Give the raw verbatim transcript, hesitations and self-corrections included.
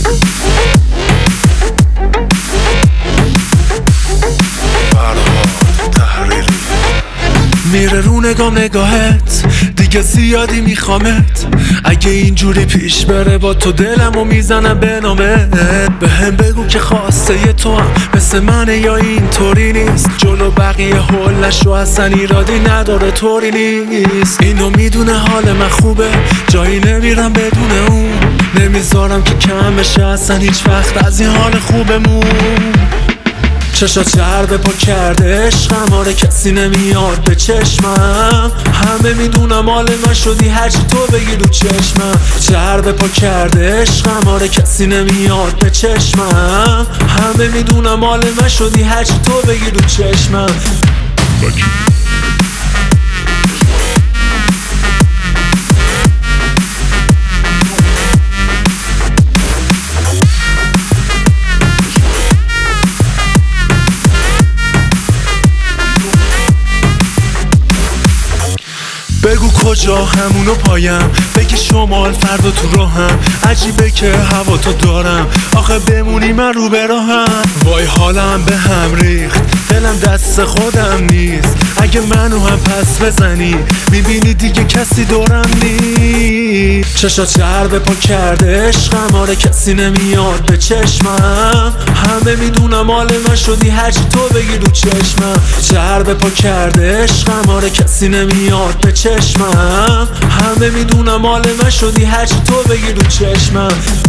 میره رو نگام نگاهت دیگه زیادی میخوامت، اگه اینجوری پیش بره با تو دلمو میزنم به نامت. به هم بگو که خواسته ی تو هم مثل منه یا اینطوری نیست، جلو بقیه حلش رو اصلا ایرادی نداره طوری نیست. اینو میدونه حال من خوبه، جایی نمیرم بدون اون، نمیذارم که کم بشه اصلا هیچ وقت از این حال خوبمون. چشا چربه پا کرده عشقم، آره کسی نمیاد به چشمم، همه میدونم مال من شدی هرچی تو بگی رو چشمم. چربه پا کرده عشقم، آره کسی نمیاد به چشمم، همه میدونم مال من شدی هرچی تو بگی رو چشمم. بگو کجا همونو پایم، بگی شمال فردا تو راهم، عجیبه که هوا تو دارم آخه بمونی من رو براهم. وای حالم به هم ریخت، دلم دست خودم نیست، اگه منو هم پس بزنی میبینی دیگه کسی دورم نیست. چشا چربه پا کرده عشقم، آره کسی نمیاد به چشمم، همه میدونم مال من شدی هرچی تو بگی رو چشمم. چربه پا کرده عشقم، آره کسی نمیاد به چشمم، همه میدونم مال من شدی هرچی تو بگی رو چشمم.